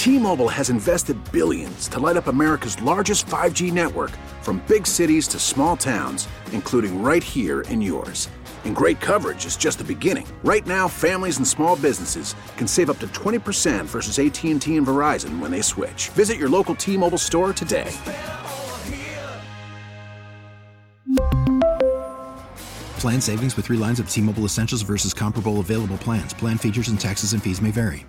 T-Mobile has invested billions to light up America's largest 5G network, from big cities to small towns, including right here in yours. And great coverage is just the beginning. Right now, families and small businesses can save up to 20% versus AT&T and Verizon when they switch. Visit your local T-Mobile store today. Plan savings with 3 lines of T-Mobile Essentials versus comparable available plans. Plan features and taxes and fees may vary.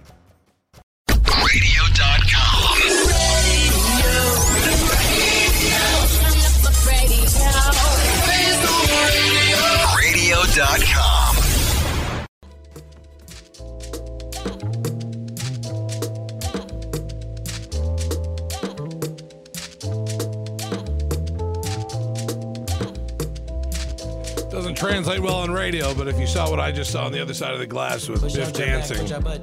Radio.com. Radio.com. Doesn't translate well on radio, but if you saw what I just saw on the other side of the glass with Biff dancing.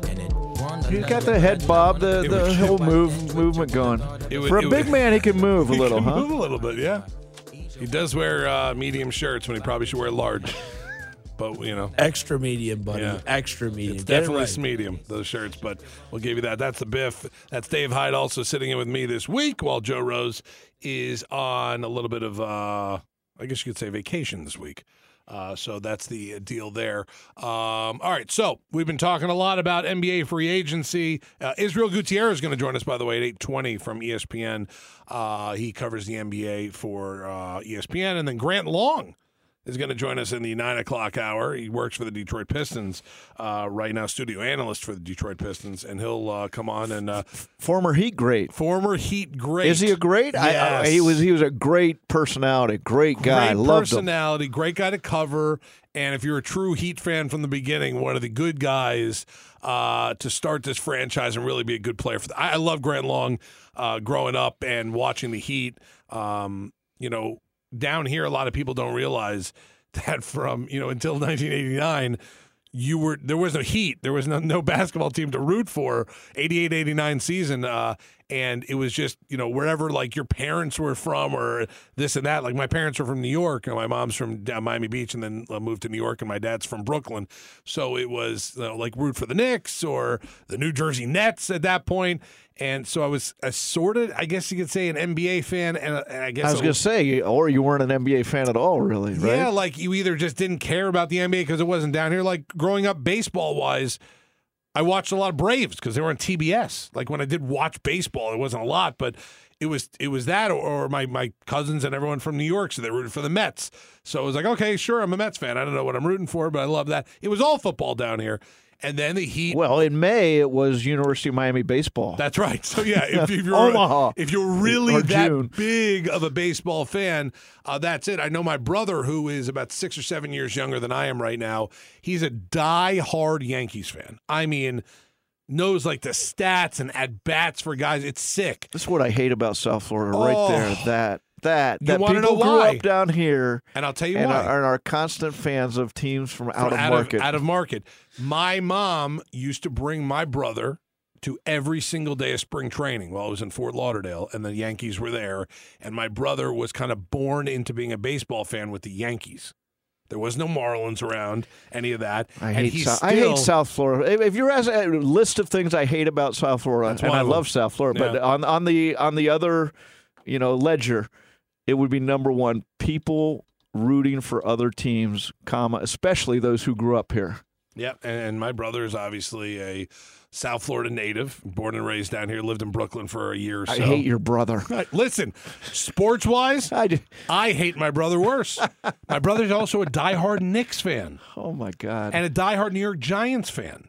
He's got the head bob, the whole movement going. For a big man, he can move a little, he can huh? move a little bit, yeah. He does wear medium shirts when he probably should wear large. But, you know. Extra medium, buddy. Yeah. Extra medium. It's definitely medium, those shirts, but we'll give you that. That's the Biff. That's Dave Hyde also sitting in with me this week while Joe Rose is on a little bit of, I guess you could say, vacation this week. So that's the deal there. All right, so we've been talking a lot about NBA free agency. Israel Gutierrez is going to join us, by the way, at 8:20 from ESPN. He covers the NBA for ESPN. And then Grant Long is going to join us in the 9 o'clock hour. He works for the Detroit Pistons right now, studio analyst for the Detroit Pistons, and he'll come on and former Heat great. Former Heat great. Is he a great? Yes. He was a great personality, great guy. Loved personality, him. Great guy to cover. And if you're a true Heat fan from the beginning, one of the good guys to start this franchise and really be a good player. I love Grant Long growing up and watching the Heat. You know, down here, a lot of people don't realize that from, until 1989, there was no Heat. There was no basketball team to root for, 88-89 season. And it was just, wherever like your parents were from or this and that. Like my parents were from New York and my mom's from Miami Beach and then moved to New York and my dad's from Brooklyn. So it was like root for the Knicks or the New Jersey Nets at that point. And so I was assorted, I guess you could say, an NBA fan. And I guess I was going to say, or you weren't an NBA fan at all, really, right? Yeah, like you either just didn't care about the NBA because it wasn't down here. Like growing up baseball-wise, I watched a lot of Braves because they were on TBS. Like when I did watch baseball, it wasn't a lot, but it was that or my cousins and everyone from New York, so they rooted for the Mets. So it was like, okay, sure, I'm a Mets fan. I don't know what I'm rooting for, but I love that. It was all football down here. And then the Heat. Well, in May, it was University of Miami baseball. That's right. So, yeah, if you're Omaha. If you're really that big of a baseball fan, that's it. I know my brother, who is about 6 or 7 years younger than I am right now, he's a die-hard Yankees fan. I mean, knows like the stats and at-bats for guys. It's sick. That's what I hate about South Florida right there. That people grew up down here, and I'll tell you and why. are constant fans of teams from out of market. Out of market. My mom used to bring my brother to every single day of spring training while I was in Fort Lauderdale, and the Yankees were there. And my brother was kind of born into being a baseball fan with the Yankees. There was no Marlins around, any of that. I hate South Florida. If you're asking a list of things I hate about South Florida, and I love South Florida, but on the other, ledger, it would be number one, people rooting for other teams, especially those who grew up here. Yeah, and my brother is obviously a South Florida native, born and raised down here, lived in Brooklyn for a year or so. I hate your brother. Listen, sports-wise, I hate my brother worse. My brother's also a diehard Knicks fan. Oh, my God. And a diehard New York Giants fan.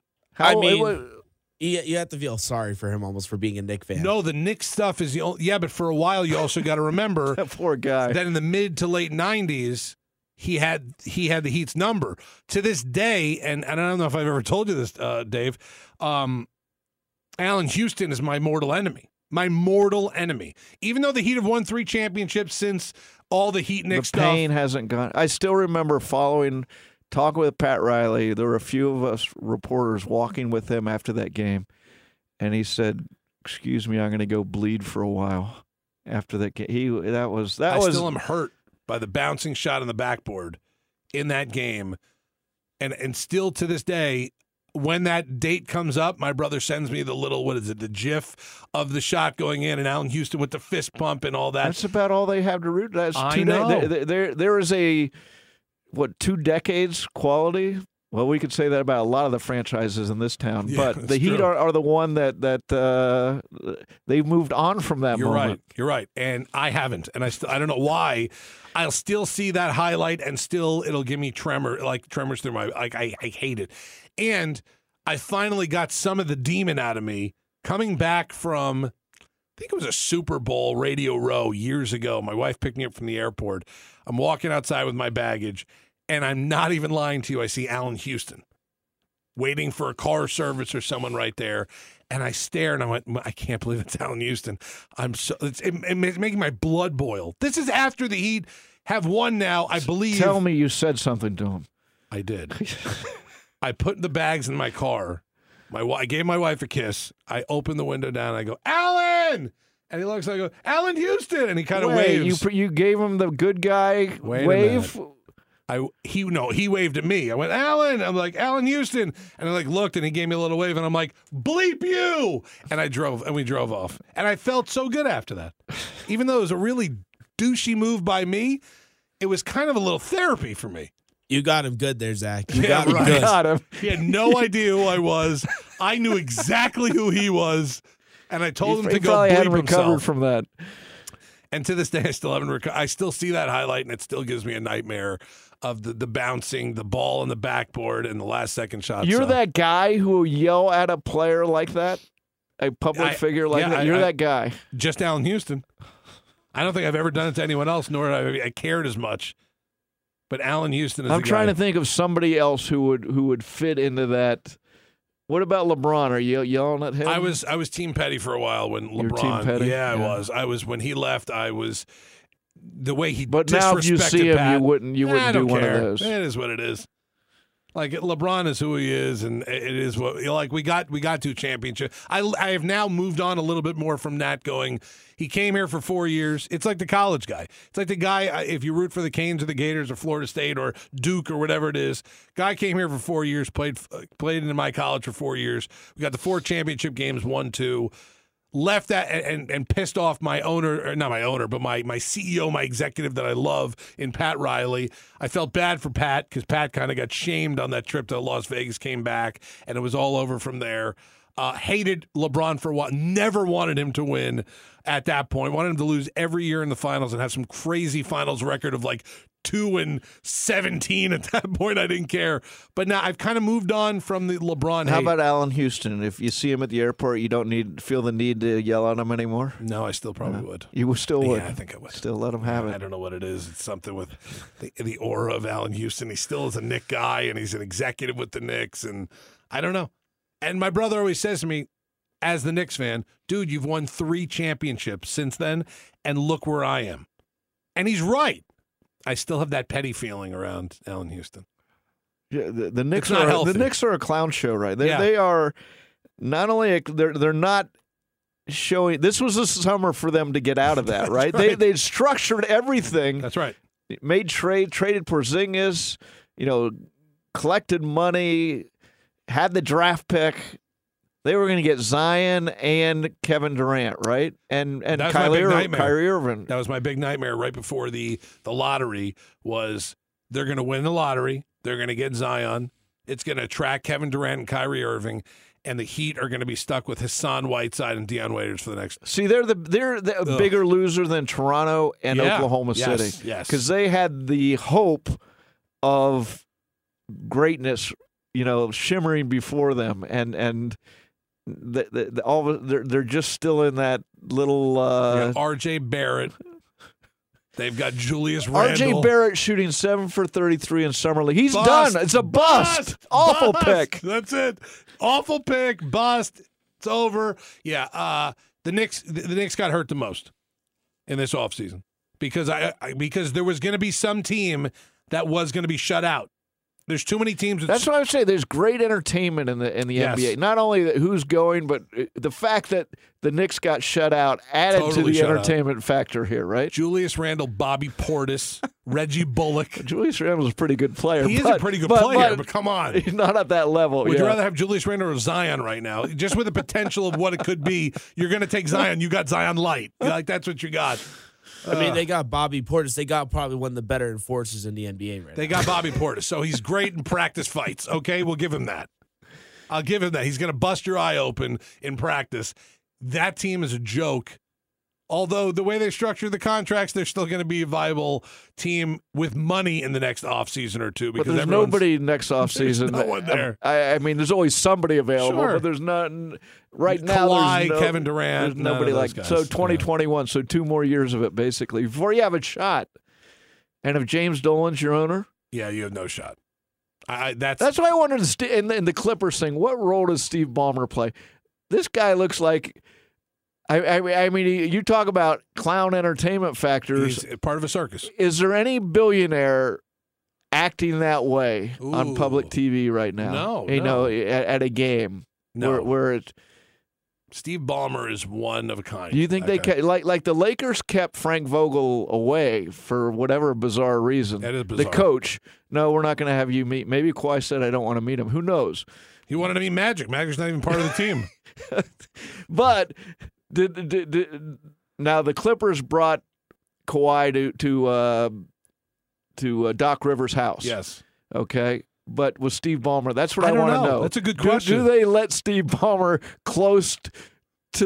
You have to feel sorry for him almost for being a Knicks fan. No, the Knicks stuff is the only. Yeah, but for a while, you also got to remember that poor guy. That in the mid to late 90s, he had the Heat's number. To this day, and I don't know if I've ever told you this, Dave, Allen Houston is my mortal enemy. My mortal enemy. Even though the Heat have won 3 championships since all the Heat Knicks stuff. The pain hasn't gone. I still remember talking with Pat Riley. There were a few of us reporters walking with him after that game, and he said, "Excuse me, I'm going to go bleed for a while." After that game, I still am hurt by the bouncing shot on the backboard in that game, and still to this day, when that date comes up, my brother sends me the little, the GIF of the shot going in and Allen Houston with the fist pump and all that. That's about all they have to root. That's I know. There is a, 2 decades quality? Well, we could say that about a lot of the franchises in this town, but the Heat are the one that they've moved on from that moment. You're right. And I haven't. And I don't know why. I'll still see that highlight and still it'll give me tremors through my, I hate it. And I finally got some of the demon out of me coming back from, I think it was a Super Bowl Radio Row years ago. My wife picked me up from the airport. I'm walking outside with my baggage, and I'm not even lying to you. I see Allen Houston waiting for a car service or someone right there. And I stare, and I went, I can't believe it's Allen Houston. It's making my blood boil. This is after the Heat have won now, I believe. Tell me you said something to him. I did. I put the bags in my car. I gave my wife a kiss. I opened the window down. And I go, Allen! And he looks, I go, Allen Houston! And he kind of waves. You gave him the good guy wave? He waved at me. I went, Allen! I'm like, Allen Houston! And I looked, and he gave me a little wave, and I'm like, bleep you! And we drove off. And I felt so good after that. Even though it was a really douchey move by me, it was kind of a little therapy for me. You got him good there, Zach. You got him good. Got him. He had no idea who I was. I knew exactly who he was, and I told him to go bleep hadn't recovered himself. From that. And to this day, I still haven't recovered. I still see that highlight, and it still gives me a nightmare of the bouncing, the ball on the backboard, and the last-second shot. You're that guy who will yell at a player like that? A public figure like that? You're that guy. Just Allen Houston. I don't think I've ever done it to anyone else, nor have I cared as much. But Allen Houston is I'm trying to think of somebody else who would fit into that. What about LeBron? Are you yelling at him? I was Team Petty for a while when LeBron. You were Team Petty? Yeah, I was. I was when he left. I was the way he. But now, if you see him, Pat, you wouldn't do one of those. It is what it is. Like LeBron is who he is, and it is what we got 2 championships. I have now moved on a little bit more from that. Going, he came here for 4 years. It's like the college guy. It's like the guy if you root for the Canes or the Gators or Florida State or Duke or whatever it is. Guy came here for 4 years, played in my college for 4 years. We got the 4 championship games, 1-2. Left that and pissed off my owner, or not my owner, but my CEO, my executive that I love in Pat Riley. I felt bad for Pat because Pat kind of got shamed on that trip to Las Vegas, came back, and it was all over from there. Hated LeBron for what? Never wanted him to win at that point. Wanted him to lose every year in the finals and have some crazy finals record of 2-17 at that point. I didn't care. But now I've kind of moved on from the LeBron hate. How about Allen Houston? If you see him at the airport, you don't feel the need to yell at him anymore? No, I still probably would. You still would? Yeah, I think I would. Still let him have it. I don't know what it is. It's something with the aura of Allen Houston. He still is a Knick guy, and he's an executive with the Knicks, and I don't know. And my brother always says to me, as the Knicks fan, dude, you've won 3 championships since then, and look where I am. And he's right. I still have that petty feeling around Allen Houston. Yeah, the Knicks are a clown show, right? They are not only they're not showing. This was a summer for them to get out of that, right? They structured everything. That's right. Made traded Porzingis, collected money, had the draft pick. They were going to get Zion and Kevin Durant, right? And Kyrie Irving. That was my big nightmare right before the lottery was they're going to win the lottery. They're going to get Zion. It's going to attract Kevin Durant and Kyrie Irving, and the Heat are going to be stuck with Hassan Whiteside and Dion Waiters for the next. See, they're a bigger loser than Toronto and Oklahoma City. Yes, because they had the hope of greatness, shimmering before them, and. They're just still in that little R.J. Barrett. They've got Julius Randle. R.J. Barrett shooting 7 for 33 in summer league. He's done. It's a bust. Awful pick. That's it. Awful pick. Bust. It's over. Yeah. The Knicks got hurt the most in this offseason because there was going to be some team that was going to be shut out. There's too many teams. That's what I would say. There's great entertainment in the NBA. Not only who's going, but the fact that the Knicks got shut out added to the entertainment factor here, right? Julius Randle, Bobby Portis, Reggie Bullock. Julius Randle's a pretty good player. He is a pretty good player, but come on. He's not at that level. Would you rather have Julius Randle or Zion right now? Just with the potential of what it could be, you're going to take Zion. You got Zion light. Like, that's what you got. I mean, they got Bobby Portis. They got probably one of the better enforcers in the NBA right now. They got Bobby Portis, so he's great in practice fights. Okay, we'll give him that. I'll give him that. He's going to bust your eye open in practice. That team is a joke. Although the way they structure the contracts, they're still going to be a viable team with money in the next offseason or two. Because but there's nobody next offseason. No one there. I mean, there's always somebody available, but there's not right now. Kawhi, Kevin Durant, there's nobody like guys. So 2021, so 2 more years of it basically before you have a shot. And if James Dolan's your owner, yeah, you have no shot. That's why I wondered in the Clippers thing. What role does Steve Ballmer play? This guy looks like. I mean, you talk about clown entertainment factors. He's part of a circus. Is there any billionaire acting that way on public TV right now? No. You know, at a game. No. Where it's. Steve Ballmer is one of a kind. Do you think they kept, like the Lakers kept Frank Vogel away for whatever bizarre reason? That is bizarre. The coach, no, we're not going to have you meet. Maybe Kawhi said, I don't want to meet him. Who knows? He wanted to meet Magic. Magic's not even part of the team. But now the Clippers brought Kawhi to Doc Rivers' house. Yes. Okay. But with Steve Ballmer, that's what I want to know. That's a good question. Do they let Steve Ballmer close to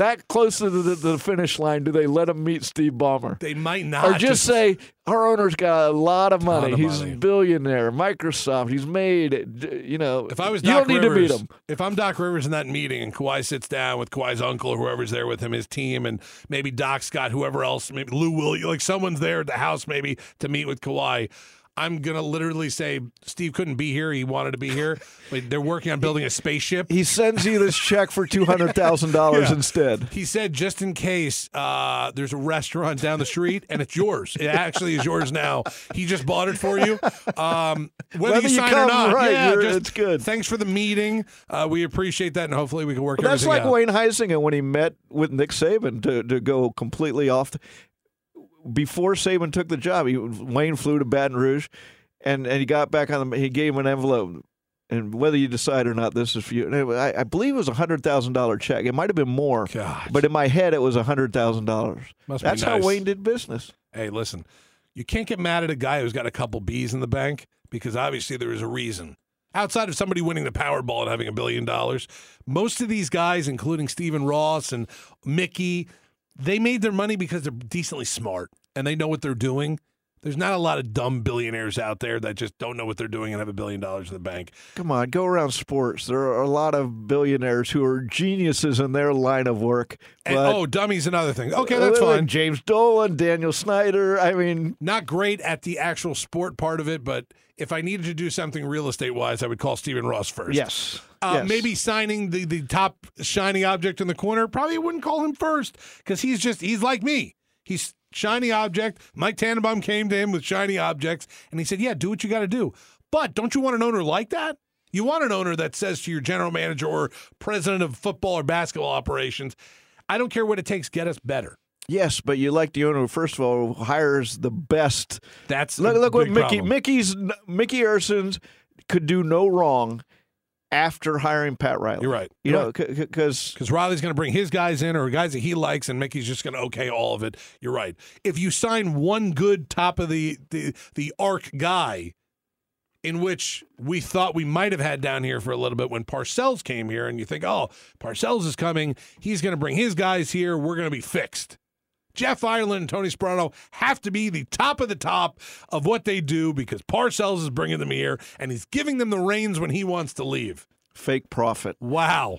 the finish line? Do they let him meet Steve Ballmer? They might not. Or just say our owner's got a lot of money. He's money. a billionaire. Microsoft. He's made. You know. If I was you Doc don't Rivers, need to meet him. If I'm Doc Rivers in that meeting and Kawhi sits down with Kawhi's uncle or whoever's there with him, his team, and maybe Doc's got whoever else, maybe Lou Williams, like someone's there at the house maybe to meet with Kawhi. I'm going to literally say, Steve couldn't be here. He wanted to be here. But they're working on building a spaceship. He sends you this check for $200,000 instead. He said, just in case there's a restaurant down the street, and it's yours. It actually is yours now. He just bought it for you. Whether you sign or not. Right, it's good. Thanks for the meeting. We appreciate that, and hopefully we can work everything out. That's like Wayne Huizenga when he met with Nick Saban to go completely off before Saban took the job. Wayne flew to Baton Rouge, and he got back on he gave him an envelope. And whether you decide or not, this is for you. I believe it was a $100,000 check. It might have been more, but in my head, it was $100,000. That's how Wayne did business. Hey, listen, you can't get mad at a guy who's got a couple B's in the bank because obviously there is a reason. Outside of somebody winning the Powerball and having $1 billion, most of these guys, including Stephen Ross and Mickey, they made their money because they're decently smart and they know what they're doing. There's not a lot of dumb billionaires out there that just don't know what they're doing and have $1 billion in the bank. Come on, go around sports. There are a lot of billionaires who are geniuses in their line of work. And, dummy's another thing. Okay, that's fine. James Dolan, Daniel Snyder. I mean, not great at the actual sport part of it, but if I needed to do something real estate-wise, I would call Stephen Ross first. Yes. Maybe signing the top shiny object in the corner, probably wouldn't call him first because he's like me. He's shiny object. Mike Tannenbaum came to him with shiny objects, and he said, yeah, do what you got to do. But don't you want an owner like that? You want an owner that says to your general manager or president of football or basketball operations, I don't care what it takes, get us better. Yes, but you like the owner who, first of all, hires the best. That's look what Mickey problem. Mickey Ersons could do no wrong after hiring Pat Riley. You're right. You know, because Riley's going to bring his guys in or guys that he likes, and Mickey's just going to okay all of it. You're right. If you sign one good top of the arc guy, in which we thought we might have had down here for a little bit when Parcells came here, and you think, oh, Parcells is coming, he's going to bring his guys here, we're going to be fixed. Jeff Ireland and Tony Sparano have to be the top of what they do because Parcells is bringing them here, and he's giving them the reins when he wants to leave. Fake profit. Wow.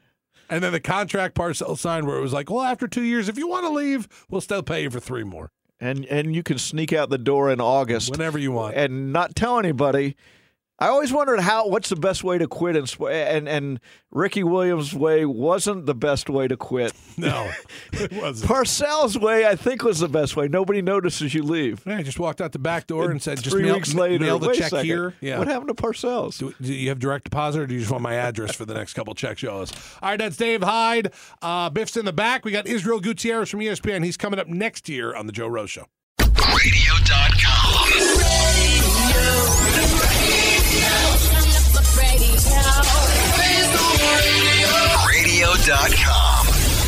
And then the contract Parcells signed where it was like, well, after 2 years, if you want to leave, we'll still pay you for 3 more. And you can sneak out the door in August. Whenever you want. And not tell anybody. I always wondered what's the best way to quit, and Ricky Williams' way wasn't the best way to quit. No, it wasn't. Parcells' way, I think, was the best way. Nobody notices you leave. Yeah, I just walked out the back door and said, just 3 weeks later, mail the check here. Yeah. What happened to Parcells? Do you have direct deposit, or do you just want my address for the next couple check shows? All right, that's Dave Hyde. Biff's in the back. We got Israel Gutierrez from ESPN. He's coming up next year on The Joe Rose Show. Radio.com. Radio.com.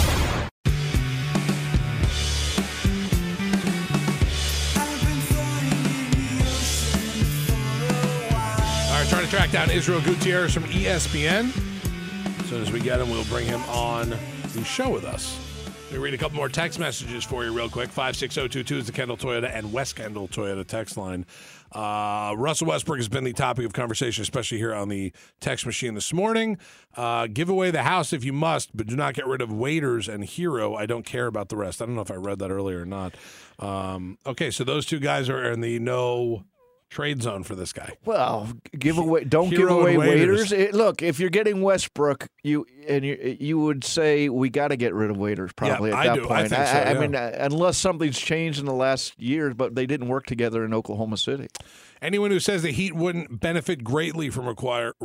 All right, trying to track down Israel Gutierrez from ESPN. As soon as we get him, we'll bring him on the show with us. Let me read a couple more text messages for you real quick. 56022 is the Kendall Toyota and West Kendall Toyota text line. Russell Westbrook has been the topic of conversation, especially here on the text machine this morning. Give away the house if you must, but do not get rid of Waiters and Hero. I don't care about the rest. I don't know if I read that earlier or not. Okay, so those two guys are in the no trade zone for this guy. Well, don't give away Waiters. Look, if you're getting Westbrook, you would say we got to get rid of Waiters probably at that point. I mean, unless something's changed in the last years, but they didn't work together in Oklahoma City. Anyone who says the Heat wouldn't benefit greatly from acquiring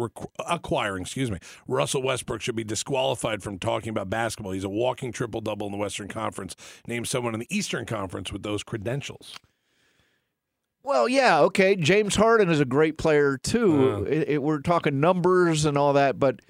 Russell Westbrook should be disqualified from talking about basketball. He's a walking triple-double in the Western Conference. Name someone in the Eastern Conference with those credentials. Well, yeah, okay. James Harden is a great player too. We're talking numbers and all that, but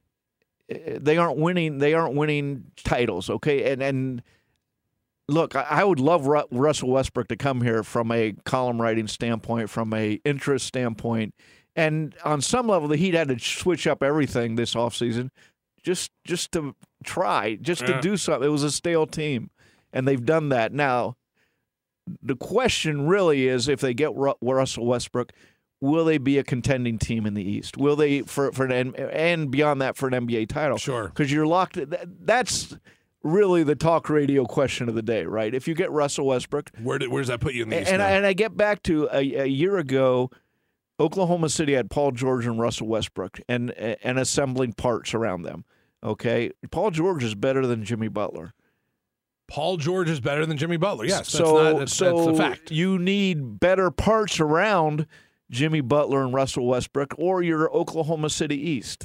they aren't winning. They aren't winning titles, okay. And look, I would love Russell Westbrook to come here from a column writing standpoint, from a interest standpoint, and on some level, the Heat had to switch up everything this offseason just to try, to do something. It was a stale team, and they've done that now. The question really is, if they get Russell Westbrook, will they be a contending team in the East? Will they for an and beyond that for an NBA title? Sure, because you're locked. That's really the talk radio question of the day, right? If you get Russell Westbrook, where does that put you in the East? And I get back to a year ago, Oklahoma City had Paul George and Russell Westbrook and assembling parts around them. Okay, Paul George is better than Jimmy Butler. Paul George is better than Jimmy Butler. Yes, that's the fact. You need better parts around Jimmy Butler and Russell Westbrook, or your Oklahoma City East,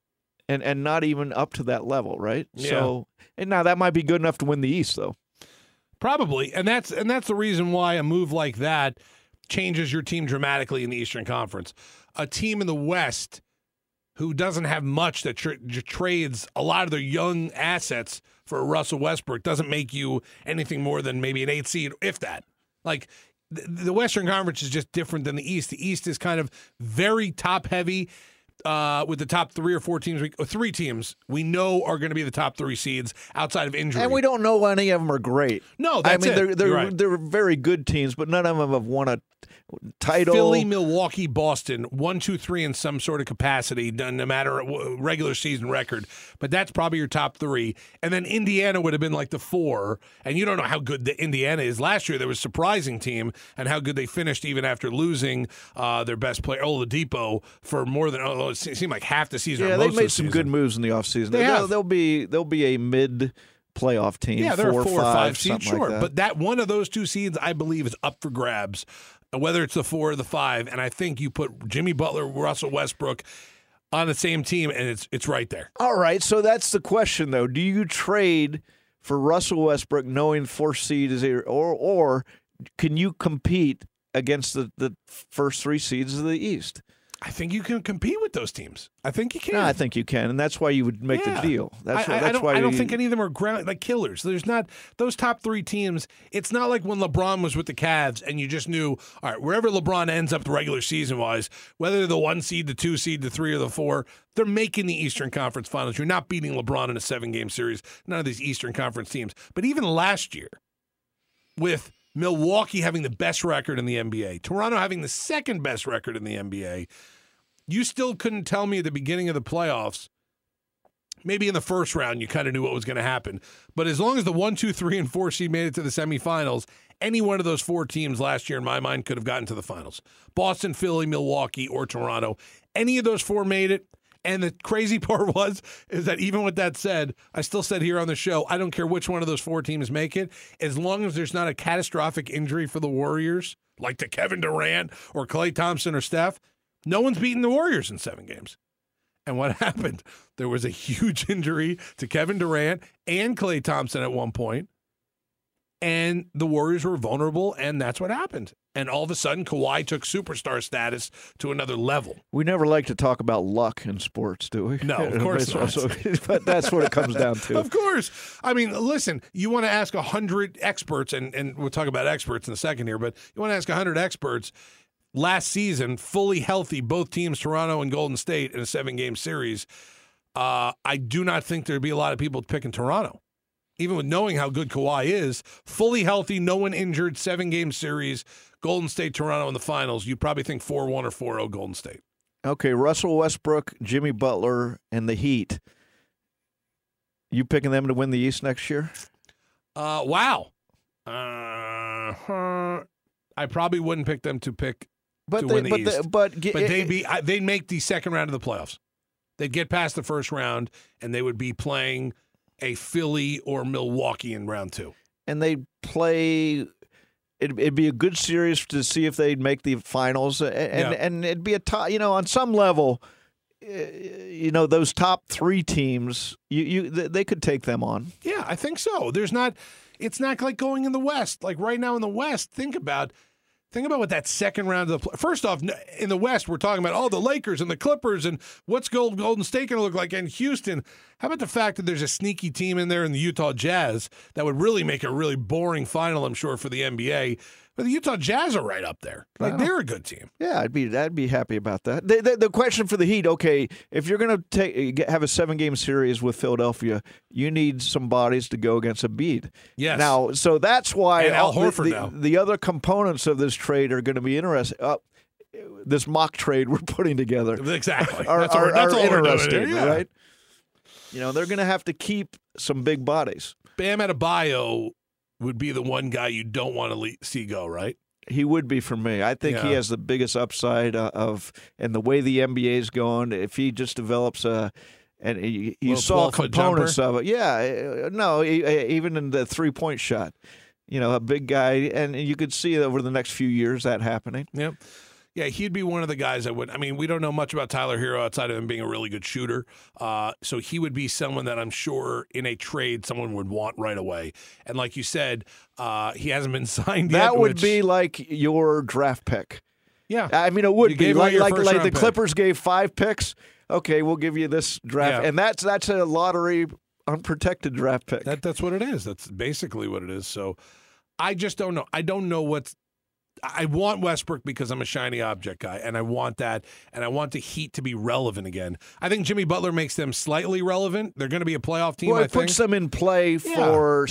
and not even up to that level, right? Yeah. So, and now that might be good enough to win the East, though. Probably, and that's the reason why a move like that changes your team dramatically in the Eastern Conference. A team in the West who doesn't have much that trades a lot of their young assets for Russell Westbrook doesn't make you anything more than maybe an 8 seed, if that. Like, the Western Conference is just different than the East. The East is kind of very top-heavy with the top 3 or 4 teams, or 3 teams we know are going to be the top 3 seeds outside of injury. And we don't know any of them are great. No, that's it. They're very good teams, but none of them have won a title. Philly, Milwaukee, Boston, 1, 2, 3 in some sort of capacity, no matter regular season record. But that's probably your top 3. And then Indiana would have been like the 4. And you don't know how good the Indiana is. Last year, there was a surprising team and how good they finished even after losing their best player, Oladipo, for more than it seemed like half the season. Yeah, or they've most made of the some season. good moves in the offseason. They'll be a mid-playoff team. Yeah, they're 4 a 4 or 5 seed, sure. Like but that one of those 2 seeds, I believe, is up for grabs, whether it's the 4 or the 5. And I think you put Jimmy Butler, Russell Westbrook on the same team, and it's right there. All right, so that's the question, though. Do you trade for Russell Westbrook knowing 4th seed is here, or can you compete against the first 3 seeds of the East? I think you can compete with those teams. I think you can. No, I think you can, and that's why you would make the deal. I don't think any of them are like killers. There's not those top 3 teams. It's not like when LeBron was with the Cavs and you just knew, all right, wherever LeBron ends up the regular season wise, whether they're the 1 seed, the 2 seed, the 3 or the 4, they're making the Eastern Conference Finals. You're not beating LeBron in a 7-game series. None of these Eastern Conference teams. But even last year, with Milwaukee having the best record in the NBA, Toronto having the 2nd best record in the NBA, you still couldn't tell me at the beginning of the playoffs, maybe in the first round you kind of knew what was going to happen. But as long as the 1, 2, 3, and 4 seed made it to the semifinals, any one of those 4 teams last year, in my mind, could have gotten to the finals. Boston, Philly, Milwaukee, or Toronto. Any of those 4 made it. And the crazy part is that even with that said, I still said here on the show, I don't care which one of those 4 teams make it, as long as there's not a catastrophic injury for the Warriors, like to Kevin Durant or Klay Thompson or Steph, no one's beaten the Warriors in 7 games. And what happened? There was a huge injury to Kevin Durant and Klay Thompson at one point. and the Warriors were vulnerable, and that's what happened. And all of a sudden, Kawhi took superstar status to another level. We never like to talk about luck in sports, do we? No, of course not. But that's what it comes down to. Of course. I mean, listen, you want to ask 100 experts, and we'll talk about experts in a second here, but you want to ask 100 experts last season, fully healthy, both teams, Toronto and Golden State, in a 7-game series. I do not think there'd be a lot of people picking Toronto. Even with knowing how good Kawhi is, fully healthy, no one injured, 7-game series, Golden State, Toronto in the finals, you probably think 4-1 or 4-0 Golden State. Okay, Russell Westbrook, Jimmy Butler, and the Heat. You picking them to win the East next year? Wow. I probably wouldn't pick them to win the East. But they'd make the second round of the playoffs. They'd get past the first round, and they would be playing a Philly or Milwaukee in round 2. And they'd play. It'd be a good series to see if they'd make the finals, and it'd be a top. On some level, those top 3 teams, they could take them on. Yeah, I think so. It's not like going in the West. Like right now in the West, think about what that second round of the first off, in the West, we're talking about the Lakers and the Clippers and what's Golden State going to look like, and Houston. How about the fact that there's a sneaky team in there in the Utah Jazz that would really make a really boring final, I'm sure, for the NBA. But the Utah Jazz are right up there. They're a good team. Yeah, I'd be happy about that. The question for the Heat, okay, if you're going to have a 7-game series with Philadelphia, you need some bodies to go against Embiid. Yes. Now, so that's why and Al Horford the other components of this trade are going to be interesting. This mock trade we're putting together. Exactly. That's all interesting, yeah. right? They're going to have to keep some big bodies. Bam Adebayo would be the one guy you don't want to see go, right? He would be for me. I think he has the biggest upside and the way the NBA is going. If he just develops and you saw components of it. Yeah, no, even in the 3-point shot, a big guy, and you could see over the next few years that happening. Yep. Yeah, he'd be one of the guys that would. I mean, we don't know much about Tyler Hero outside of him being a really good shooter. So he would be someone that I'm sure in a trade someone would want right away. And like you said, he hasn't been signed yet. That would be like your draft pick. Yeah. I mean, it would be like the pick. Clippers gave 5 picks. Okay, we'll give you this draft. Yeah. And that's a lottery unprotected draft pick. That's what it is. That's basically what it is. So I just don't know. I don't know I want Westbrook because I'm a shiny object guy, and I want that, and I want the Heat to be relevant again. I think Jimmy Butler makes them slightly relevant. They're going to be a playoff team, it puts them in play for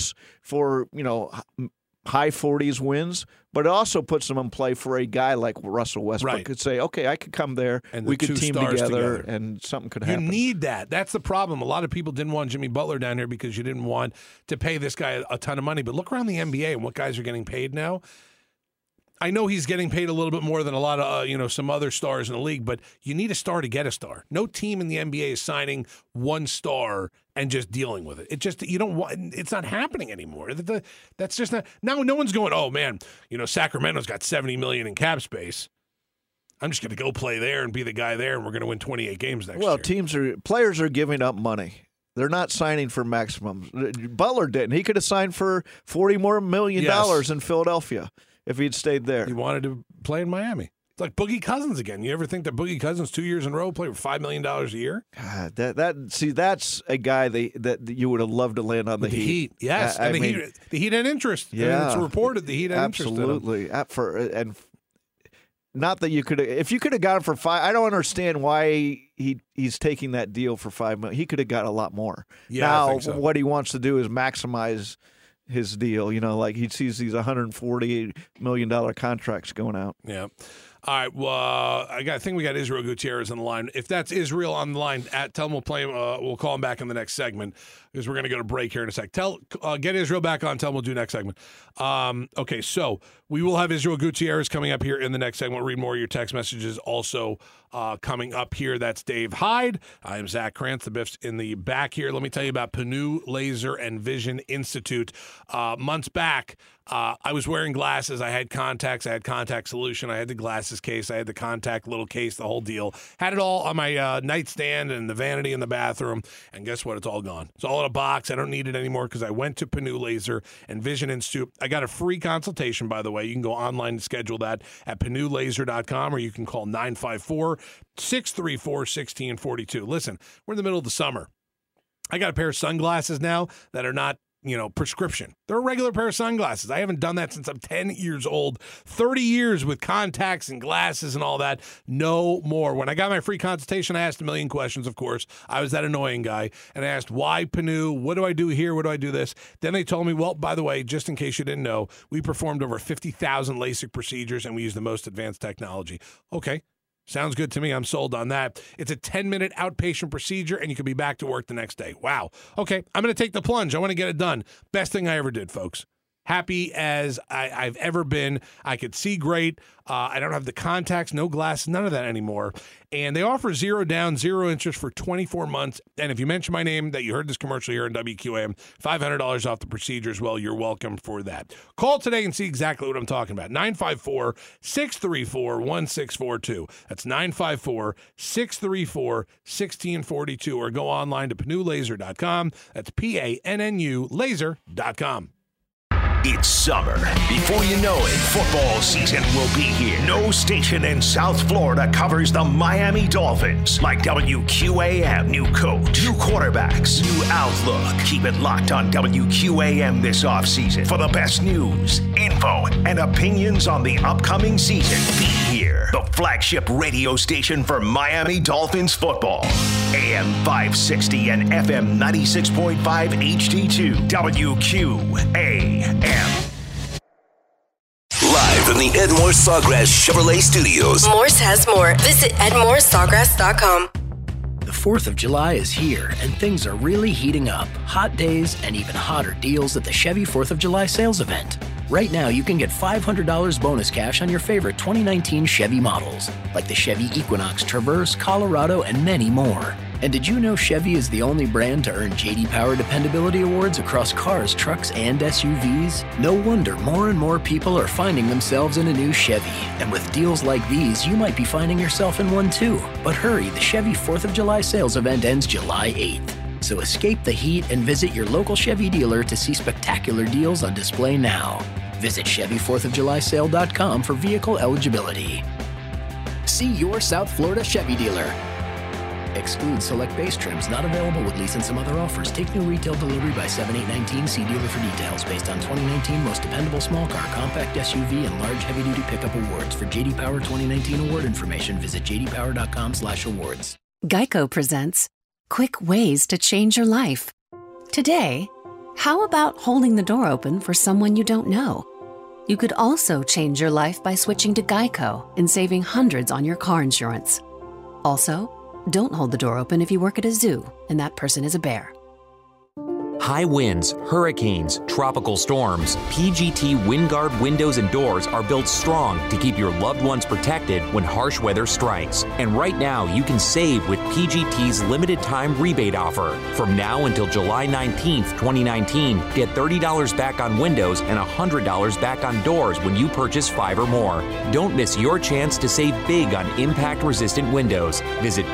high 40s wins, but it also puts them in play for a guy like Russell Westbrook. Right. Could say, okay, I could come there, and we could team together, and something could happen. You need that. That's the problem. A lot of people didn't want Jimmy Butler down here because you didn't want to pay this guy a ton of money. But look around the NBA and what guys are getting paid now. I know he's getting paid a little bit more than a lot of some other stars in the league, but you need a star to get a star. No team in the NBA is signing one star and just dealing with it. It's not happening anymore. That's just not. Now no one's going, oh man, Sacramento's got $70 million in cap space. I'm just going to go play there and be the guy there, and we're going to win 28 games next year. Players are giving up money. They're not signing for maximum. Butler didn't. He could have signed for $40 million in Philadelphia if he'd stayed there. He wanted to play in Miami. It's like Boogie Cousins again. You ever think that Boogie Cousins 2 years in a row played for $5 million a year? God, that's a guy that you would have loved to land on the Heat. Yes, and the Heat had interest. Yeah, it's reported the Heat had interest. Absolutely. Not that you could have. If you could have got him for $5 million, I don't understand why he's taking that deal for $5 million. He could have got a lot more. Yeah, now I think so. What he wants to do is maximize his deal. Like he sees these $148 million contracts going out. Yeah. All right. Well, I think we got Israel Gutierrez on the line. If that's Israel on the line, tell him we'll play him. We'll call him back in the next segment because we're going to go to break here in a sec. Get Israel back on. Tell him we'll do next segment. Okay. So we will have Israel Gutierrez coming up here in the next segment. We'll read more of your text messages also coming up here. That's Dave Hyde. I am Zach Krantz. The Biff's in the back here. Let me tell you about Panu Laser and Vision Institute. Months back, I was wearing glasses. I had contacts. I had contact solution. I had the glasses case. I had the contact little case, the whole deal. Had it all on my nightstand and the vanity in the bathroom. And guess what? It's all gone. It's all in a box. I don't need it anymore because I went to Panu Laser and Vision Institute. I got a free consultation, by the way. You can go online and schedule that at PanuLaser.com, or you can call 954-634-1642. Listen, we're in the middle of the summer. I got a pair of sunglasses now that are not, prescription. They're a regular pair of sunglasses. I haven't done that since I'm 10 years old. 30 years with contacts and glasses and all that. No more. When I got my free consultation, I asked a million questions, of course. I was that annoying guy. And I asked, why Panu? What do I do here? What do I do this? Then they told me, well, by the way, just in case you didn't know, we performed over 50,000 LASIK procedures and we use the most advanced technology. Okay. Sounds good to me. I'm sold on that. It's a 10-minute outpatient procedure, and you can be back to work the next day. Wow. Okay, I'm going to take the plunge. I want to get it done. Best thing I ever did, folks. Happy as I've ever been. I could see great. I don't have the contacts, no glasses, none of that anymore. And they offer 0 down, 0 interest for 24 months. And if you mention my name, that you heard this commercial here on WQAM, $500 off the procedure as well. You're welcome for that. Call today and see exactly what I'm talking about. 954-634-1642. That's 954-634-1642. Or go online to PanuLaser.com. That's PANNU laser.com. It's summer. Before you know it, football season will be here. No station in South Florida covers the Miami Dolphins like WQAM. New coach, new quarterbacks, new outlook. Keep it locked on WQAM this offseason for the best news, info, and opinions on the upcoming season. Be here, the flagship radio station for Miami Dolphins football. AM 560 and FM 96.5 HD2. WQAM. Live from the Edmore Sawgrass Chevrolet Studios. Morse has more. Visit EdmoreSawgrass.com. The 4th of July is here, and things are really heating up. Hot days and even hotter deals at the Chevy 4th of July sales event. Right now, you can get $500 bonus cash on your favorite 2019 Chevy models, like the Chevy Equinox, Traverse, Colorado, and many more. And did you know Chevy is the only brand to earn J.D. Power Dependability Awards across cars, trucks, and SUVs? No wonder more and more people are finding themselves in a new Chevy. And with deals like these, you might be finding yourself in one too. But hurry, the Chevy 4th of July sales event ends July 8th. So escape the heat and visit your local Chevy dealer to see spectacular deals on display now. Visit Chevy4thofJulySale.com for vehicle eligibility. See your South Florida Chevy dealer. Excludes select base trims, not available with lease and some other offers. Take new retail delivery by 7/8/19. See dealer for details. Based on 2019 most dependable small car, compact SUV, and large heavy-duty pickup awards. For J.D. Power 2019 award information, visit jdpower.com/awards. Geico presents quick ways to change your life. Today, how about holding the door open for someone you don't know? You could also change your life by switching to Geico and saving hundreds on your car insurance. Also, don't hold the door open if you work at a zoo and that person is a bear. High winds, hurricanes, tropical storms. PGT WindGuard windows and doors are built strong to keep your loved ones protected when harsh weather strikes. And right now, you can save with PGT's limited time rebate offer. From now until July 19th, 2019, get $30 back on windows and $100 back on doors when you purchase 5 or more. Don't miss your chance to save big on impact-resistant windows. Visit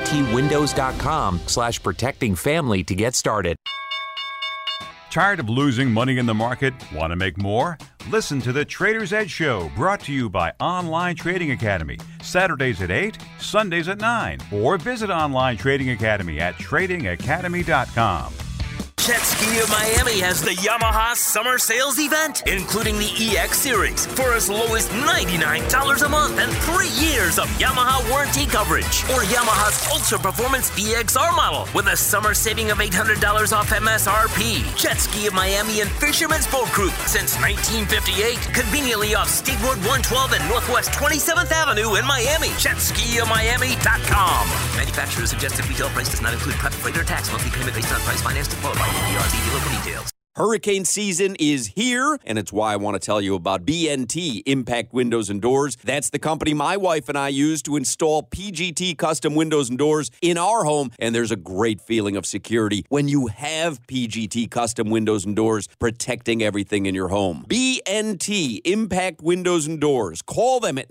pgtwindows.com/protectingfamily to get started. Tired of losing money in the market? Want to make more? Listen to the Trader's Edge Show, brought to you by Online Trading Academy. Saturdays at 8, Sundays at 9. Or visit Online Trading Academy at tradingacademy.com. Jet Ski of Miami has the Yamaha Summer Sales Event, including the EX Series, for as low as $99 a month and 3 years of Yamaha warranty coverage. Or Yamaha's Ultra Performance VXR model with a summer saving of $800 off MSRP. Jet Ski of Miami and Fisherman's Boat Group since 1958, conveniently off State Road 112 and Northwest 27th Avenue in Miami. JetSkiofMiami.com. Manufacturer's suggested retail price does not include prep, freight, or tax. Monthly payment based on price financed to qualify. DRZ dealer for details. Hurricane season is here, and it's why I want to tell you about BNT Impact Windows and Doors. That's the company my wife and I use to install PGT custom windows and doors in our home, and there's a great feeling of security when you have PGT custom windows and doors protecting everything in your home. BNT Impact Windows and Doors. Call them at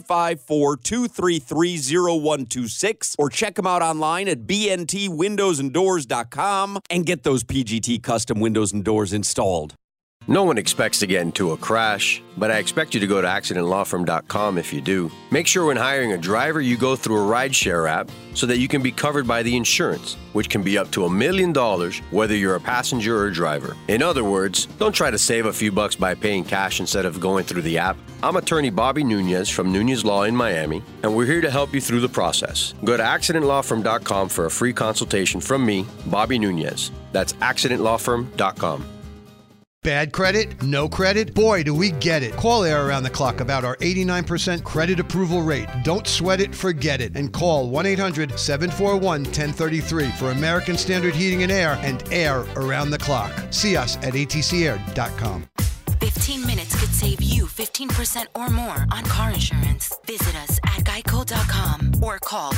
954-233-0126 or check them out online at bntwindowsanddoors.com and get those PGT custom windows and doors installed. No one expects to get into a crash, but I expect you to go to accidentlawfirm.com if you do. Make sure when hiring a driver, you go through a rideshare app so that you can be covered by the insurance, which can be up to $1 million whether you're a passenger or a driver. In other words, don't try to save a few bucks by paying cash instead of going through the app. I'm attorney Bobby Nunez from Nunez Law in Miami, and we're here to help you through the process. Go to accidentlawfirm.com for a free consultation from me, Bobby Nunez. That's accidentlawfirm.com. Bad credit? No credit? Boy, do we get it. Call Air Around the Clock about our 89% credit approval rate. Don't sweat it, forget it. And call 1-800-741-1033 for American Standard Heating and Air and Air Around the Clock. See us at atcair.com. 15 minutes could save you 15% or more on car insurance. Visit us at geico.com or call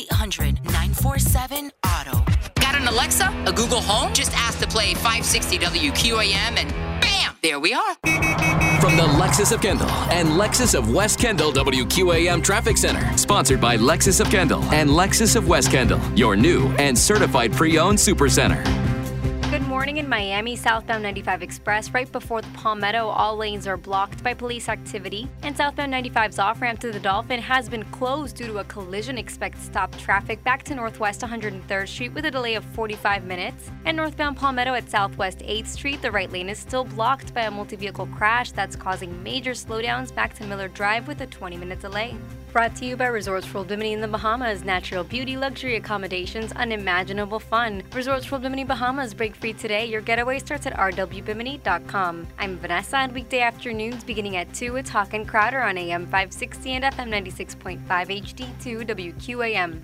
1-800-947-AUTO. Got an Alexa? A Google Home? Just ask to play 560 WQAM and bam! There we are. From the Lexus of Kendall and Lexus of West Kendall WQAM Traffic Center. Sponsored by Lexus of Kendall and Lexus of West Kendall. Your new and certified pre-owned supercenter. Good morning in Miami, southbound 95 Express. Right before the Palmetto, all lanes are blocked by police activity. And southbound 95's off-ramp to the Dolphin has been closed due to a collision. Expect stop traffic back to Northwest 103rd Street with a delay of 45 minutes. And northbound Palmetto at Southwest 8th Street, the right lane is still blocked by a multi-vehicle crash that's causing major slowdowns back to Miller Drive with a 20-minute delay. Brought to you by Resorts World Bimini in the Bahamas. Natural beauty, luxury accommodations, unimaginable fun. Resorts World Bimini Bahamas. Break free today. Your getaway starts at rwbimini.com. I'm Vanessa, and weekday afternoons beginning at 2, it's Hawk and Crowder on AM 560 and FM 96.5 HD2 WQAM.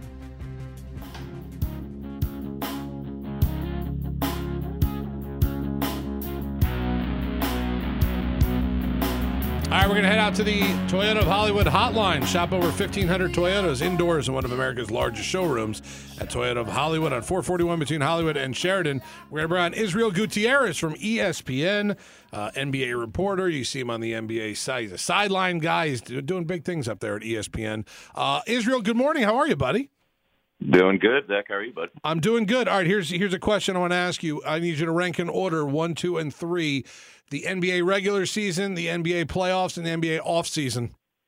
All right, we're going to head out to the Toyota of Hollywood hotline. Shop over 1,500 Toyotas indoors in one of America's largest showrooms at Toyota of Hollywood on 441 between Hollywood and Sheridan. We're going to bring on Israel Gutierrez from ESPN, NBA reporter. You see him on the NBA side. He's a sideline guy. He's doing big things up there at ESPN. Israel, good morning. How are you, buddy? Doing good, Zach. How are you, bud? I'm doing good. All right, here's a question I want to ask you. I need you to rank in order 1, 2, and 3. The NBA regular season, the NBA playoffs, and the NBA offseason.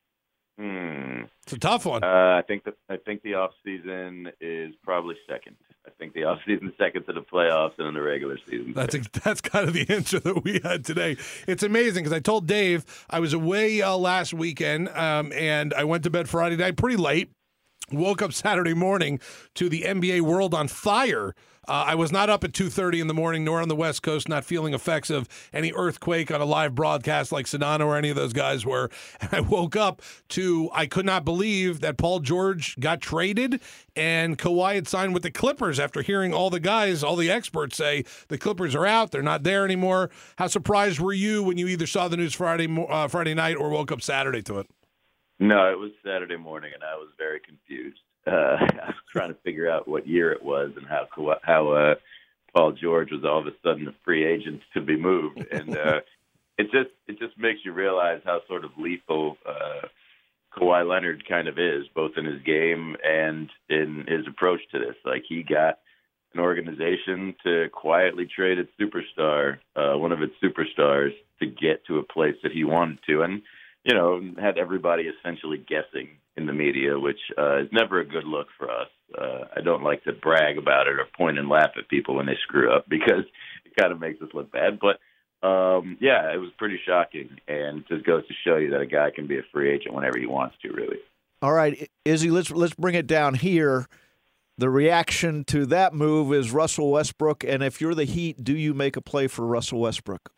It's a tough one. I think the offseason is probably second. I think the offseason second to the playoffs and then the regular season. That's kind of the answer that we had today. It's amazing because I told Dave I was away last weekend and I went to bed Friday night pretty late. Woke up Saturday morning to the NBA world on fire. I was not up at 2:30 in the morning, nor on the West Coast, not feeling effects of any earthquake on a live broadcast like Sedano or any of those guys were. And I woke up to, I could not believe that Paul George got traded and Kawhi had signed with the Clippers after hearing all the guys, all the experts say the Clippers are out, they're not there anymore. How surprised were you when you either saw the news Friday night or woke up Saturday to it? No, it was Saturday morning, and I was very confused. I was trying to figure out what year it was and how Paul George was all of a sudden a free agent to be moved, and it just makes you realize how sort of lethal Kawhi Leonard kind of is, both in his game and in his approach to this. Like, he got an organization to quietly trade its superstar, one of its superstars, to get to a place that he wanted to, and had everybody essentially guessing in the media, which is never a good look for us. I don't like to brag about it or point and laugh at people when they screw up because it kind of makes us look bad. But, it was pretty shocking, and it just goes to show you that a guy can be a free agent whenever he wants to, really. All right, Izzy, let's bring it down here. The reaction to that move is Russell Westbrook, and if you're the Heat, do you make a play for Russell Westbrook?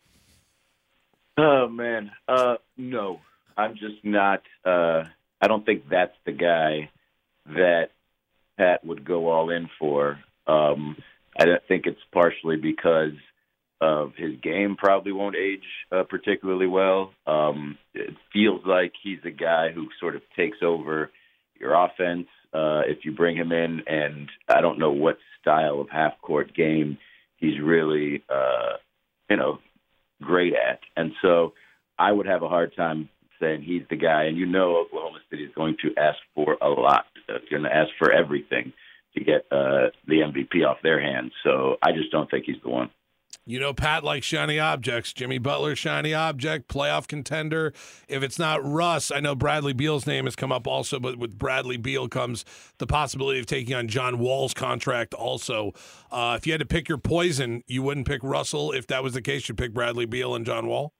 Oh, man. No. I'm just not I don't think that's the guy that Pat would go all in for. I don't think it's partially because of his game probably won't age particularly well. It feels like he's a guy who sort of takes over your offense if you bring him in, and I don't know what style of half-court game he's really, great at. And so I would have a hard time saying he's the guy. And Oklahoma City is going to ask for a lot. They're going to ask for everything to get the MVP off their hands. So I just don't think he's the one. Pat likes shiny objects. Jimmy Butler, shiny object, playoff contender. If it's not Russ, I know Bradley Beal's name has come up also, but with Bradley Beal comes the possibility of taking on John Wall's contract also. If you had to pick your poison, you wouldn't pick Russell. If that was the case, you'd pick Bradley Beal and John Wall?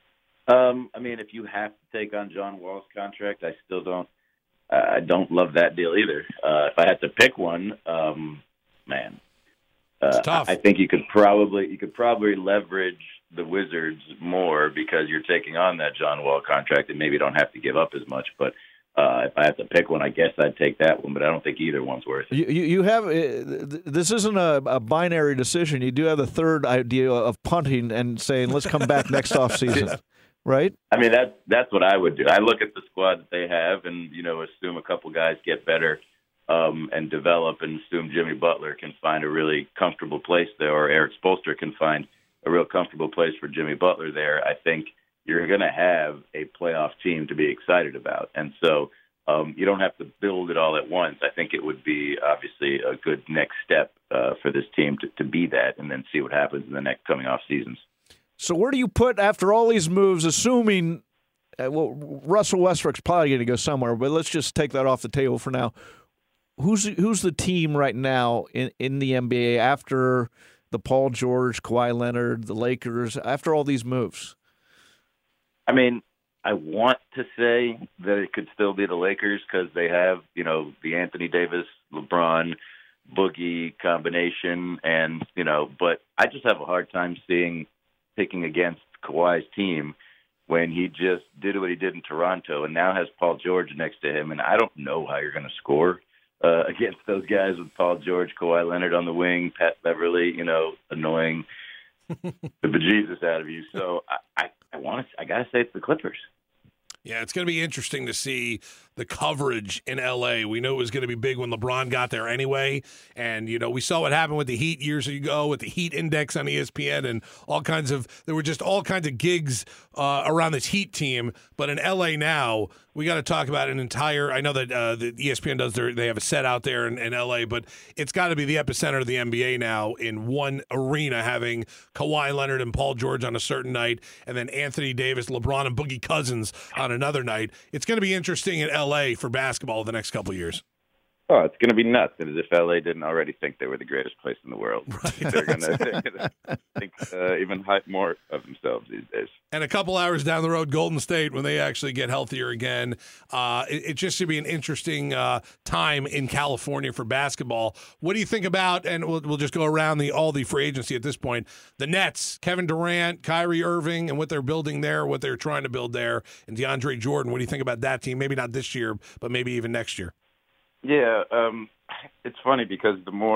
If you have to take on John Wall's contract, I still don't. I don't love that deal either. If I had to pick one, man. It's tough. I think you could probably leverage the Wizards more because you're taking on that John Wall contract and maybe don't have to give up as much. But if I have to pick one, I guess I'd take that one. But I don't think either one's worth it. You have this isn't a binary decision. You do have the third idea of punting and saying, let's come back next offseason, right? That's what I would do. I look at the squad that they have and assume a couple guys get better. And develop, and assume Jimmy Butler can find a really comfortable place there, or Eric Spoelstra can find a real comfortable place for Jimmy Butler there. I think you're going to have a playoff team to be excited about. And so you don't have to build it all at once. I think it would be obviously a good next step for this team to be that, and then see what happens in the next coming off seasons. So where do you put, after all these moves, assuming Russell Westbrook's probably going to go somewhere, but let's just take that off the table for now. Who's the team right now in the NBA after the Paul George, Kawhi Leonard, the Lakers, after all these moves? I want to say that it could still be the Lakers because they have, the Anthony Davis, LeBron, Boogie combination, and, but I just have a hard time picking against Kawhi's team when he just did what he did in Toronto and now has Paul George next to him, and I don't know how you're going to score against those guys with Paul George, Kawhi Leonard on the wing, Pat Beverly, annoying the bejesus out of you. So I gotta say it's the Clippers. Yeah, it's going to be interesting to see the coverage in L.A. We knew it was going to be big when LeBron got there anyway. And, we saw what happened with the Heat years ago with the Heat Index on ESPN and there were just all kinds of gigs around this Heat team. But in L.A. now, we got to talk about an entire, I know that the ESPN they have a set out there in L.A., but it's got to be the epicenter of the NBA now in one arena, having Kawhi Leonard and Paul George on a certain night, and then Anthony Davis, LeBron, and Boogie Cousins on another night. It's going to be interesting in L.A. for basketball the next couple of years. Oh, it's going to be nuts. And as if LA didn't already think they were the greatest place in the world. Right. They're going to think even more of themselves these days. And a couple hours down the road, Golden State, when they actually get healthier again. It just should be an interesting time in California for basketball. What do you think about, and we'll just go around all the free agency at this point, the Nets, Kevin Durant, Kyrie Irving, and what they're building there, what they're trying to build there, and DeAndre Jordan. What do you think about that team? Maybe not this year, but maybe even next year. Yeah, it's funny because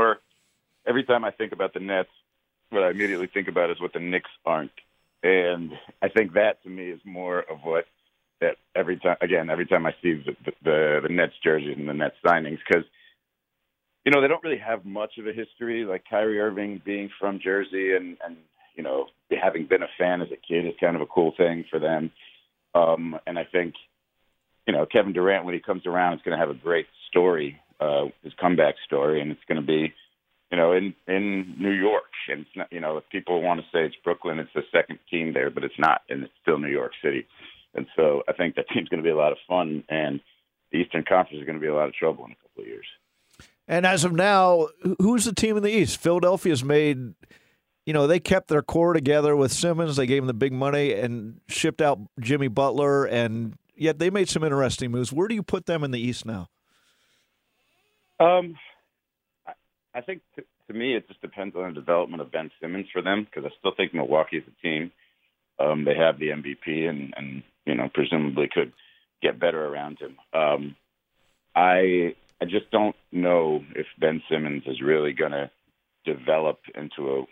every time I think about the Nets, what I immediately think about is what the Knicks aren't. And I think that to me is more of what that every time I see the Nets jerseys and the Nets signings, because, they don't really have much of a history. Like Kyrie Irving being from Jersey and having been a fan as a kid is kind of a cool thing for them. And I think, Kevin Durant, when he comes around, is going to have a great story, his comeback story, and it's going to be, in New York. And it's not, if people want to say it's Brooklyn, it's the second team there, but it's not, and it's still New York City. And so I think that team's going to be a lot of fun, and the Eastern Conference is going to be a lot of trouble in a couple of years. And as of now, who's the team in the East? Philadelphia's made, they kept their core together with Simmons. They gave him the big money and shipped out Jimmy Butler, and yet they made some interesting moves. Where do you put them in the East now? I think to me it just depends on the development of Ben Simmons for them, because I still think Milwaukee is a team. They have the MVP and presumably could get better around him. I just don't know if Ben Simmons is really going to develop into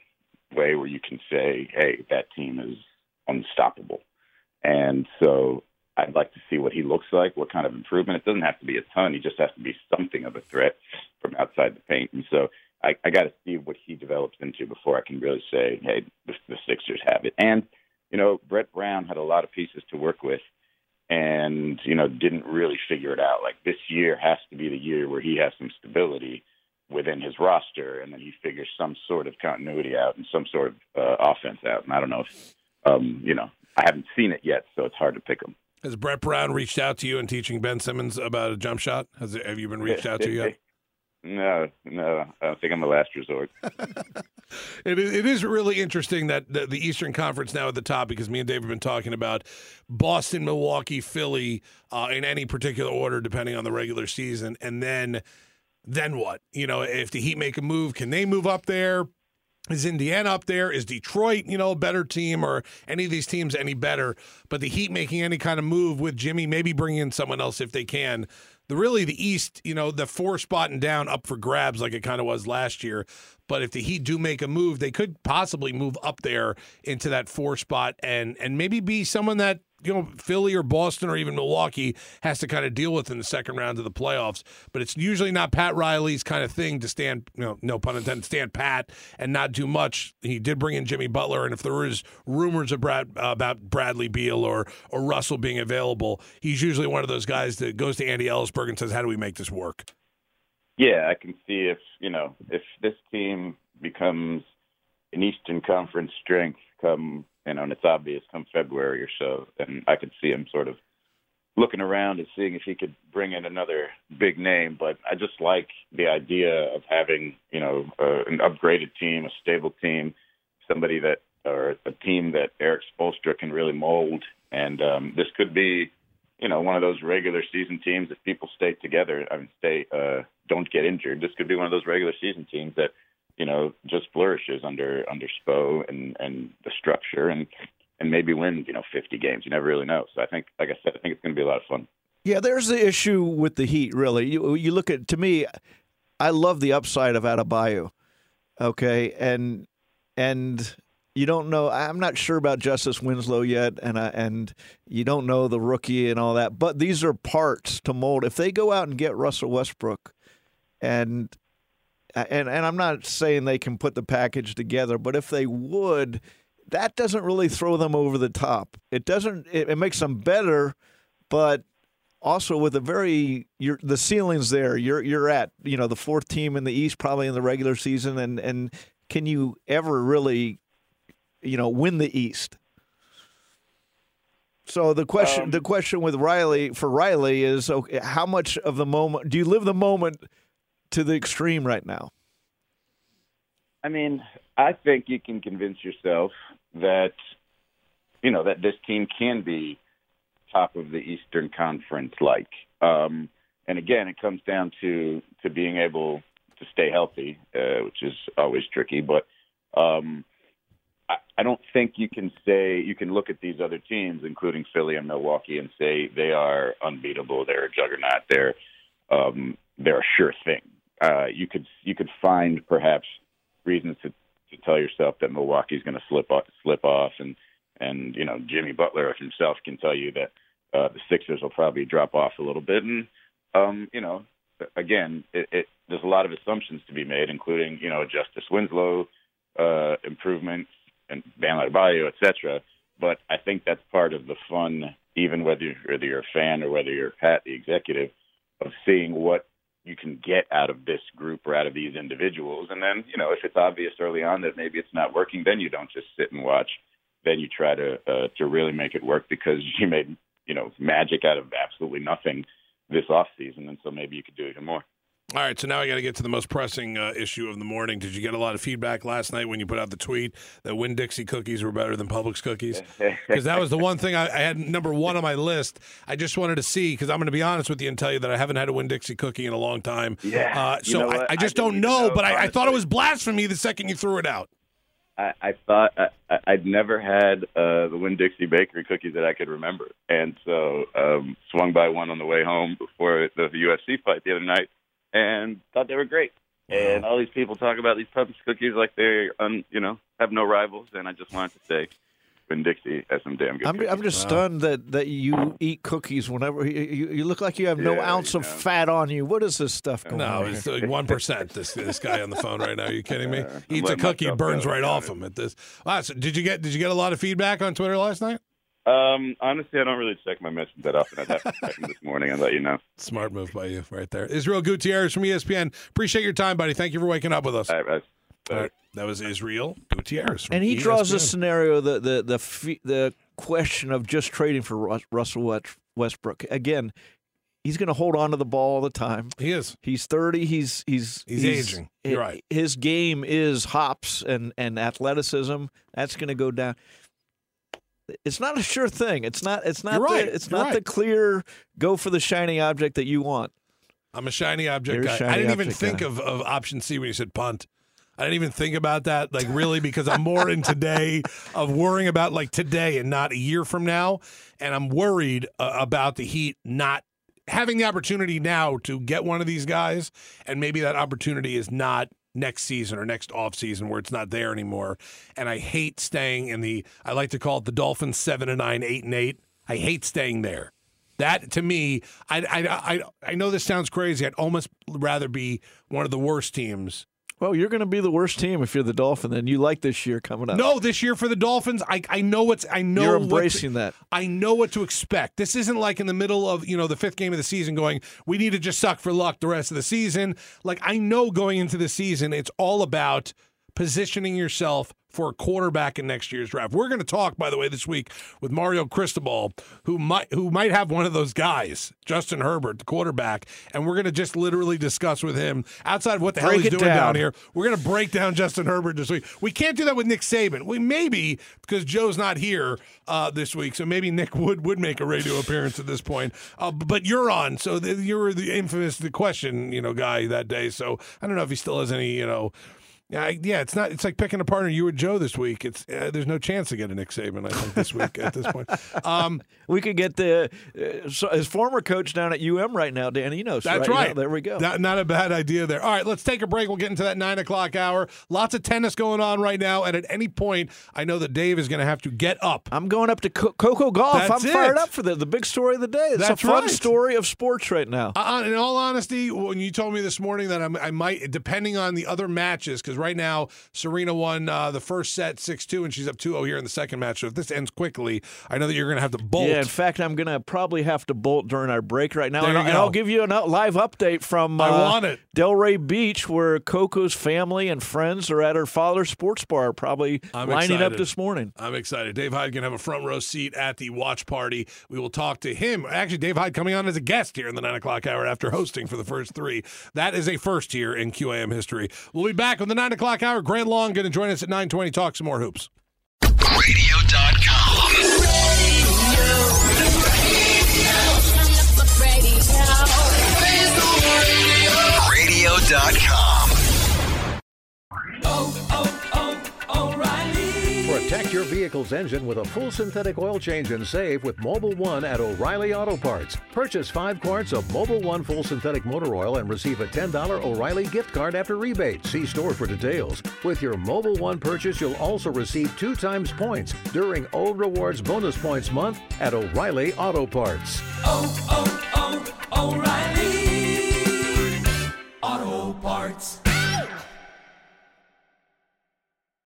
way where you can say, hey, that team is unstoppable. And so I'd like to see what he looks like, what kind of improvement. It doesn't have to be a ton. He just has to be something of a threat from outside the paint. And so I got to see what he develops into before I can really say, hey, the Sixers have it. And, Brett Brown had a lot of pieces to work with and, didn't really figure it out. Like, this year has to be the year where he has some stability within his roster, and then he figures some sort of continuity out and some sort of offense out. And I don't know if, I haven't seen it yet, so it's hard to pick him. Has Brett Brown reached out to you and teaching Ben Simmons about a jump shot? Have you been reached out to yet? No, I don't think I'm a last resort. It is really interesting that the Eastern Conference now at the top, because me and Dave have been talking about Boston, Milwaukee, Philly in any particular order, depending on the regular season. And then what? If the Heat make a move, can they move up there? Is Indiana up there? Is Detroit, a better team, or any of these teams any better? But the Heat making any kind of move with Jimmy, maybe bringing in someone else if they can. The East, the 4 spot and down up for grabs like it kind of was last year. But if the Heat do make a move, they could possibly move up there into that 4 spot and maybe be someone that, Philly or Boston or even Milwaukee has to kind of deal with in the second round of the playoffs. But it's usually not Pat Riley's kind of thing to stand, no pun intended, stand pat and not do much. He did bring in Jimmy Butler, and if there is rumors about Bradley Beal or Russell being available, he's usually one of those guys that goes to Andy Ellisberg and says, how do we make this work? Yeah, I can see if this team becomes an Eastern Conference strength come, and it's obvious come February or so, then I could see him sort of looking around and seeing if he could bring in another big name. But I just like the idea of having, an upgraded team, a stable team, or a team that Eric Spoelstra can really mold. And this could be, one of those regular season teams if people stay together. Don't get injured. This could be one of those regular season teams that, just flourishes under Spo and the structure and maybe win, 50 games. You never really know. So I think, like I said, it's going to be a lot of fun. Yeah, there's the issue with the Heat, really. You look at, to me, I love the upside of Adebayo, okay? And you don't know, I'm not sure about Justice Winslow yet, and you don't know the rookie and all that, but these are parts to mold. If they go out and get Russell Westbrook, and I'm not saying they can put the package together, but if they would, that doesn't really throw them over the top. It doesn't. It makes them better, but also with the ceiling's there. You're at the 4th team in the East, probably in the regular season, and can you ever really win the East? So the question with Riley is, okay, how much of the moment do you live the moment to the extreme right now? I mean, I think you can convince yourself that, that this team can be top of the Eastern Conference and again, it comes down to being able to stay healthy, which is always tricky. But I don't think you can look at these other teams, including Philly and Milwaukee, and say they are unbeatable. They're a juggernaut. They're a sure thing. You could find perhaps reasons to tell yourself that Milwaukee's going to slip off, and Jimmy Butler himself can tell you that the Sixers will probably drop off a little bit. And again, there's a lot of assumptions to be made, including Justice Winslow improvements and Bam Adebayo, etc. But I think that's part of the fun, even whether you're a fan or whether you're Pat, the executive, of seeing what you can get out of this group or out of these individuals. And then, if it's obvious early on that maybe it's not working, then you don't just sit and watch. Then you try to really make it work, because you made, magic out of absolutely nothing this offseason. And so maybe you could do even more. All right, so now I got to get to the most pressing issue of the morning. Did you get a lot of feedback last night when you put out the tweet that Winn-Dixie cookies were better than Publix cookies? Because that was the one thing I had number one on my list. I just wanted to see, because I'm going to be honest with you and tell you that I haven't had a Winn-Dixie cookie in a long time. Yeah. So I just don't know, but I thought it was blasphemy the second you threw it out. I thought I'd never had the Winn-Dixie bakery cookies that I could remember. And so swung by one on the way home before the UFC fight the other night, and thought they were great. And all these people talk about these Puppies cookies like they have no rivals. And I just wanted to say, Winn-Dixie has some damn good cookies. I'm just stunned that you eat cookies whenever you look like you have no ounce of fat on you. What is this stuff going on? No, it's 1%. This guy on the phone right now. Are you kidding me? Eats a cookie, burns right off him at this. So did you get a lot of feedback on Twitter last night? Honestly, I don't really check my messages that often. I'd have to check them this morning and let you know. Smart move by you right there. Israel Gutierrez from ESPN. Appreciate your time, buddy. Thank you for waking up with us. All right. All right. That was Israel Gutierrez from And he ESPN. draws a scenario, the question of just trading for Russell Westbrook. Again, he's going to hold on to the ball all the time. He is. He's 30. He's aging. You're right. His game is hops and athleticism. That's going to go down. It's not a sure thing. It's not. You're right. The clear go for the shiny object that you want. I'm a shiny object guy. I didn't even think of option C when you said punt. I didn't even think about that, like, really, because I'm more in today of worrying about, like, today and not a year from now. And I'm worried about the Heat not having the opportunity now to get one of these guys, and maybe that opportunity is not next season or next offseason where it's not there anymore. And I hate staying in I like to call it the Dolphins 7-9, 8-8. I hate staying there. That, to me, I know this sounds crazy. I'd almost rather be one of the worst teams. Well, you're going to be the worst team if you're the Dolphin, and you like this year coming up. No, this year for the Dolphins, I know you're embracing that. I know what to expect. This isn't like in the middle of, the fifth game of the season going, we need to just suck for luck the rest of the season. Like, I know going into the season, it's all about positioning yourself for a quarterback in next year's draft. We're going to talk, by the way, this week with Mario Cristobal, who might have one of those guys, Justin Herbert, the quarterback, and we're going to just literally discuss with him, outside of what the hell he's doing down here, we're going to break down Justin Herbert this week. We can't do that with Nick Saban. We maybe, because Joe's not here this week, so maybe Nick would make a radio appearance at this point. But you're on, so you're the infamous question, guy that day, so I don't know if he still has any, it's not. It's like picking a partner. You or Joe this week. It's there's no chance to get a Nick Saban. I think this week at this point. We could get his former coach down at right now, Danny. That's right. There we go. Not a bad idea there. All right, let's take a break. We'll get into that 9 o'clock hour. Lots of tennis going on right now, and at any point, I know that Dave is going to have to get up. I'm going up to Coco Golf. That's I'm fired up for the big story of the day. It's a fun story of sports right now. In all honesty, when you told me this morning that I might, depending on the other matches, because right now Serena won the first set 6-2, and she's up 2-0 here in the second match. So if this ends quickly, I know that you're going to have to bolt. Yeah, in fact, I'm going to probably have to bolt during our break right now. And I'll give you a live update from Delray Beach, where Coco's family and friends are at her father's sports bar, probably lining up this morning. I'm excited. Dave Hyde can have a front row seat at the watch party. We will talk to him. Actually, Dave Hyde coming on as a guest here in the 9 o'clock hour after hosting for the first three. That is a first here in QAM history. We'll be back on the 9 o'clock hour. Grant Long going to join us at 9:20. Talk some more hoops. Radio.com. Radio.com. O'Reilly. Protect your vehicle's engine with a full synthetic oil change and save with Mobil 1 at O'Reilly Auto Parts. Purchase 5 quarts of Mobil 1 full synthetic motor oil and receive a $10 O'Reilly gift card after rebate. See store for details. With your Mobil 1 purchase, you'll also receive 2 times points during O Rewards Bonus Points Month at O'Reilly Auto Parts. O'Reilly Auto Parts.